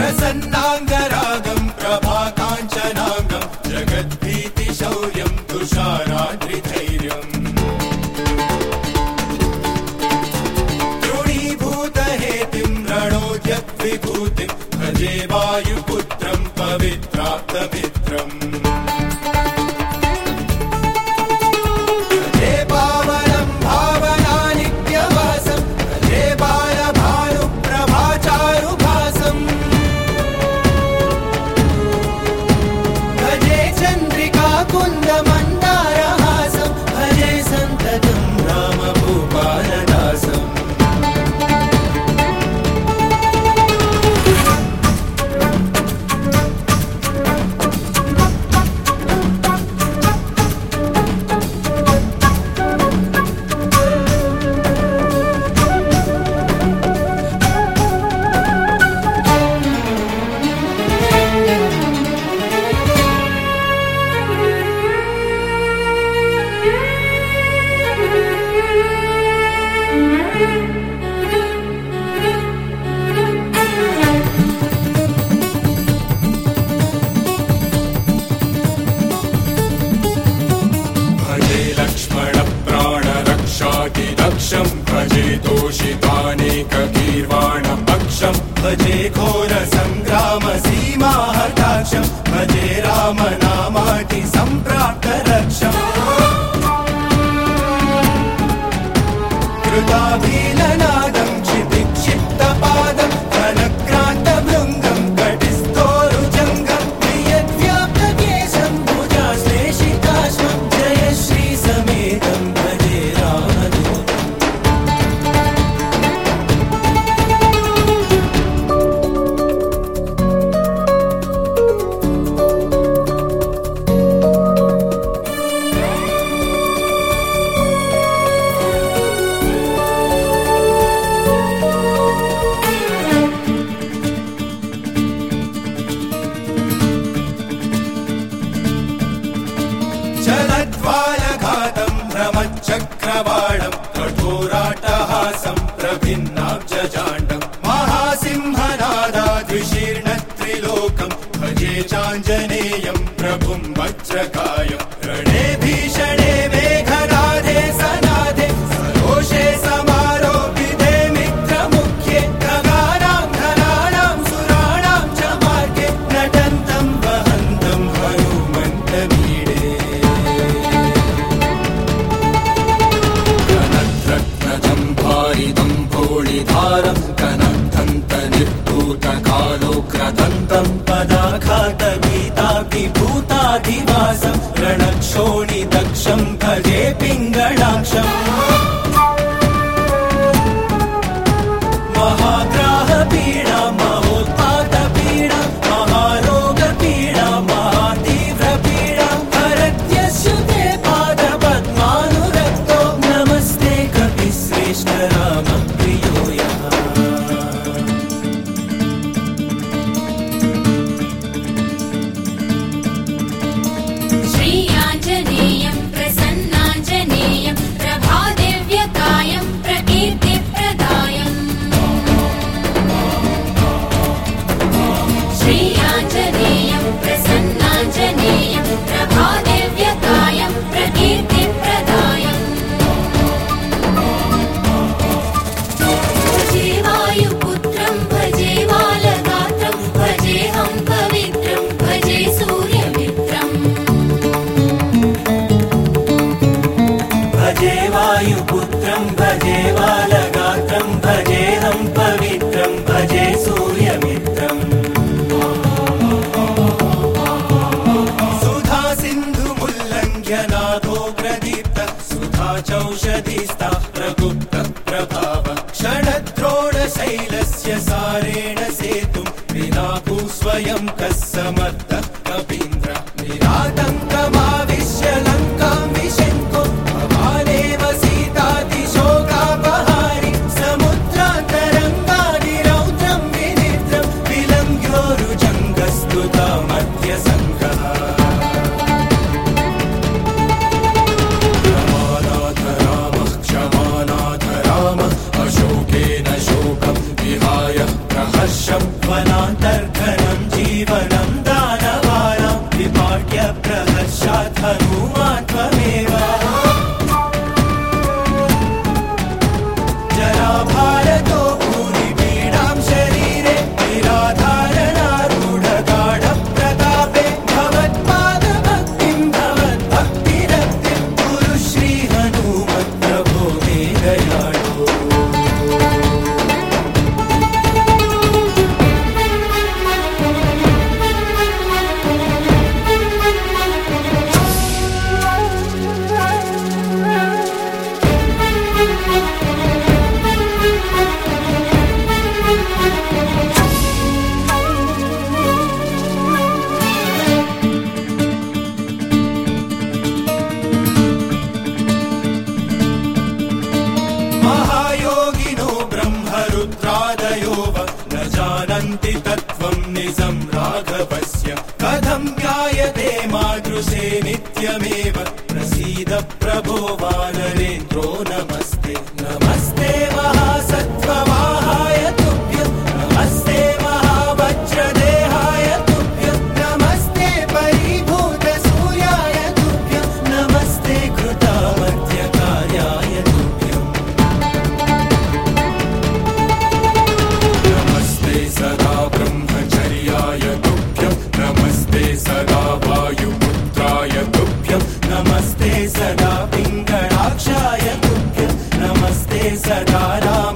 प्रसन्नाङ्गरागं प्रभाकाञ्चनाङ्गं जगद्भीतिशौर्यं तुषाराद्रिधैर्यम् तृणीभूतहेतिं रणोद्यद्विभूतिं भजे वायुपुत्रं पवित्राप्तमित्रम् भजे तोषितानेकगीर्वाणपक्षं भजे घोरसङ्ग्रामसीमाहताक्षं भजे रामनामाति सम्प्राप्तरक्षम् कृताभीलनादं क्षितिक्षिप्तपादं घनक्रान्तभृङ्गं घटिस्थोरुजङ्गं प्रियद्व्याप्तकेशं भुजाश्लेषिताश्वं जय श्रीसमेतं भजे रामदूतम् चलद्वालघातं भ्रमच्चक्रवाणं कठोराट्टहासं प्रभिन्नाब्जजाण्डं महासिंहनादाद्विशीर्णत्रिलोकं भजे चाञ्जनेयं प्रभुं वज्रकायं रणे भीषणे मेघनादे सनादे सरोषे समारोपिते मित्रमुख्ये खगानां धनानां सुराणां च मार्गे नटन्तं वहन्तं हनुमन्तमीडे भारितं भोळिधारं कनद्धन्तनिर्भूतकालोग्रदन्तं पदाघातभीताभिभूताधिवासं रणक्षोणिदक्षं भजे पिङ्गळाक्षम् महाग्राहपीडा महोत्पातपीडा महारोगपीडा महातीव्रपीडा भरत्यस्युते पादपद्मानुरक्तो नमस्ते कपिश्रेष्ठ रामप्रियो यः श्रीयाञ्जनेयं प्रसन्नाञ्जनेयं प्रभादिव्यकायं प्रकीर्तिप्रदायम् श्रीयाञ्जनेयं प्रसन्नाञ्जनेयं प्रभादिव्यकायं प्रकीर्तिप्रदायम् भजे वायुपुत्रं भजे बालगात्रं भजेऽहं पवित्रं भजे सूर्यमित्रम् भजे वायुपुत्रं भजे बालगात्रं भजेऽहं पवित्रं भजे सूर्यमित्रम् सुधा सिन्धुमुल्लङ्घ्य नाथो प्रदीप्त सुधा चौषधिस्ता प्रगुप्त प्रभाव क्षणद्रोणशैलस्य सारेण सेतुं विनाकु स्वयं कः समर्थः कपीन्द्र निरातङ्कमाविश्य लङ्कां विशङ्को भवानेव सीतातिशोकापहारि समुद्रान्तरङ्गादिरौद्रं विनिद्रं विलङ्घ्योरुजङ्गस्तुता मध्यसङ्गः क्षमानाथ रामः क्षमानाथ रामः अशोकेन शोकं विहाय प्रहर्षं वनान्तर्गतम् भाति तत्त्वं निजं राघवस्य कथं ज्ञायते मादृशे नित्यमेव प्रसीद प्रभो वानरेन्द्रो नमस्ते नमस्ते महासत्त्ववाहाय तुभ्यं नमस्ते महावज्रदेहाय तुभ्यं नमस्ते परिभूतसूर्याय तुभ्यं नमस्ते कृतामध्यकार्याय तुभ्यम् नमस्ते सदा ब्रह्मचर्याय तुभ्यं नमस्ते सदा वायुपुत्राय तुभ्यं नमस्ते सदा पिङ्गळाक्षाय तुभ्यं नमस्ते सदा राम